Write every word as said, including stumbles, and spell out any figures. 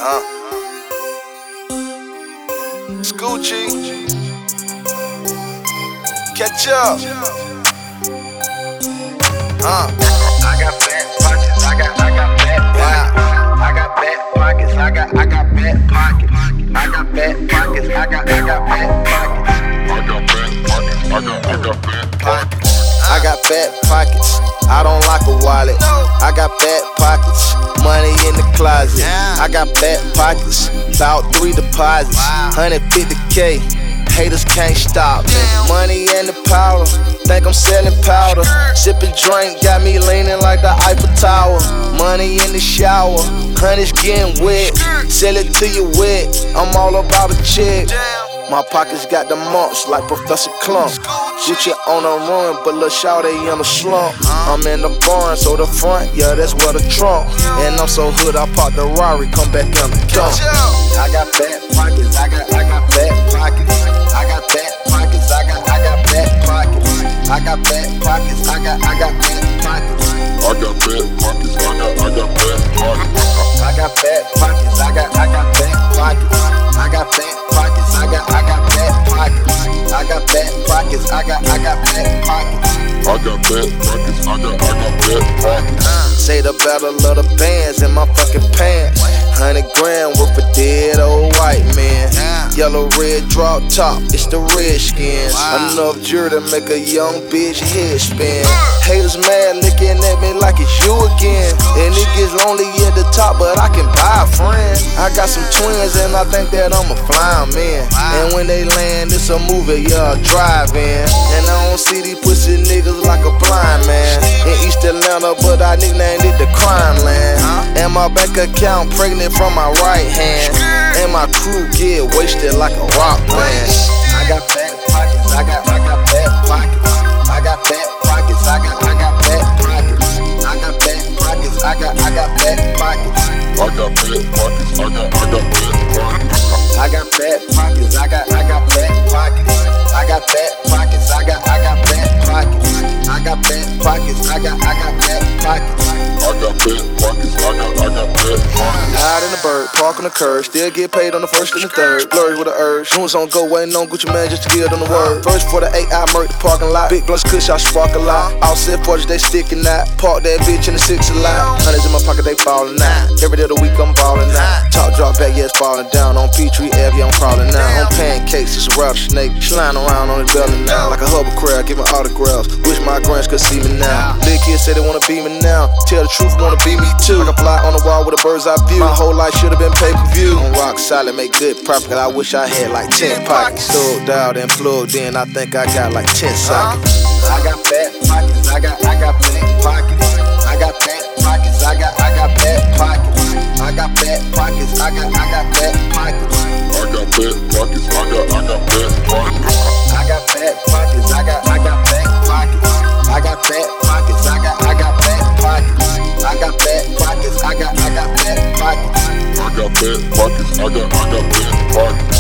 Huh? Scoochie, catch up. Huh? I got fat pockets. I got, I got fat pockets. I got fat pockets. I got, I got fat pockets. I got fat pockets. I got, I got fat pockets. I got fat pockets. I got, I got fat pockets. I got fat pockets. I don't like a wallet. I got fat pockets. Money in the closet. I got fat pockets. About three deposits. one hundred fifty K. Haters can't stop me. Money in the powder. Think I'm selling powder. Sipping drink got me leaning like the Eiffel Tower. Money in the shower. Honey's getting wet. Sell it to you wet. I'm all about a check. My pockets got the mumps like Professor Clump. Gucci on a run, but lil' shawty in a slump. I'm in the barn, so the front, yeah, that's where the trunk. And I'm so hood, I park the Rari, come back in the dump. I got fat pockets. I got, I got fat pockets. I got fat pockets. I got, I got fat pockets. I got fat pockets. I got, I got fat pockets. I got fat pockets. I got, I got fat pockets. I got fat pockets. I got, I got fat pockets. I got fat pockets. I got, I got fat pockets. I got fat pockets. I got, I got fat pockets. I got fat pockets. I got, I got fat pockets. Say the battle of the bands in my fucking pants. Hundred grand worth of dead old white man. Yellow red drop top, it's the Redskins. Enough jewelry to make a young bitch head spin. Haters mad looking at me like it's you again. And it gets lonely at the top, but I can buy a friend. I got some twins and I think that I'm a flying man. And when they land, it's a movie, yeah, drive-in. And I don't see these pussy niggas like a blind man. In East Atlanta, but I nicknamed it the crime land. And my bank account pregnant from my right hand. And my crew get wasted like a rock band. I got fat pockets. I got, I got fat pockets. I got fat pockets. I got, I got fat pockets. I got fat pockets. I got, I got fat pockets. I got fat pockets. I got, I got fat pockets. I got fat pockets. I got, I got fat pockets. I got fat pockets. I got, I got fat pockets. I got fat pockets. I got, I got fat pockets. I got fat pockets. I got, I got fat pockets. Out in the bird, park on the curb, still get paid on the first and the third. Blurs with the urge, shoes on go, waiting on Gucci man just to get on the word. First for the eight, I murk the parking lot. Big blunts, kush, I spark a lot. All set for they sticking out. Park that bitch in the six a lot. Hundreds in my pocket, they falling out. Every day of the week, I'm balling out. Top drop back, yeah, it's falling down. On Peachtree Ave, yeah, I'm crawling out. On pancakes, it's a rattlesnake. Sliding around on the belly now. Like a hover crab, giving autographs. Wish my grands could see me now. Big kids say they wanna be me now. Tell the truth, wanna be me too. Like a fly on the wall with a bird's eye view. My whole life should've been pay-per-view. On rock solid, make good profit. I wish I had like ten pockets. Thugged out and plugged in, I think I got like ten sockets. I got fat pockets. I got, I got fat pockets. I got fat pockets. I got, I got fat pockets. I got fat pockets. I got, I got fat pockets. I got fat pockets. I got, I got fat pockets. I got fat pockets. I got, I got fat pockets. I got fat pockets. I got, I got fat pockets. I got fat pockets. I got, I got fat pockets. I got fat pockets. I got, I got fat pockets.